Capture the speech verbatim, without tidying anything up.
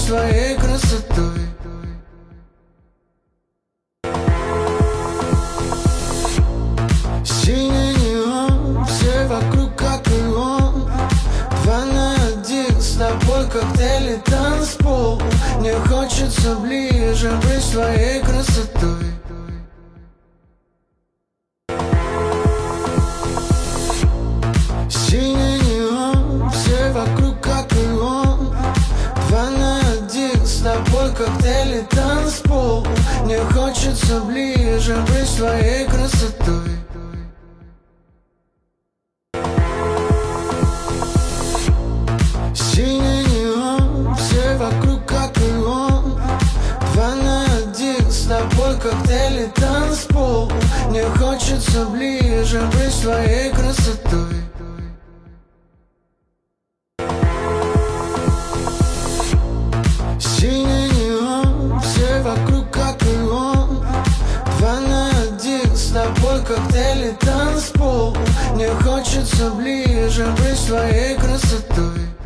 своей красотой. Синий неон, все вокруг как и он. Два на один с тобой, коктейль и танцпол. Мне хочется ближе быть своей красотой. Синий неон, все вокруг как и он. Два на один с тобой, коктейль и танцпол. Мне хочется ближе быть своей красотой. Синий неон, все вокруг как и он. Два на один с тобой, коктейль и танцпол. Мне хочется ближе быть своей красотой. Синий неон, все вокруг как и он. Два на один с тобой, коктейль и танцпол. Мне хочется ближе быть своей красотой.